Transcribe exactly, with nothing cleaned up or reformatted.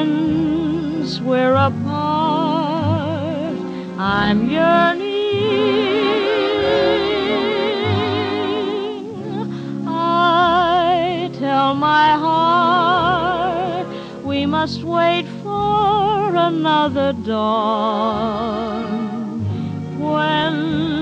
since we're apart, I'm yearning. I tell my heart we must wait for another dawn when